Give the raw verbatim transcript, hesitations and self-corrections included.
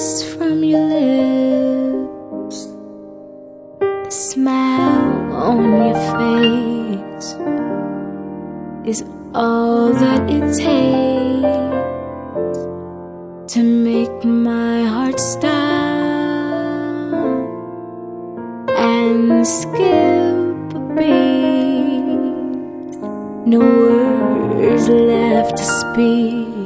kiss from your lips, the smile on your face is all that it takes to make my heart stop and skip a beat. No words left to speak.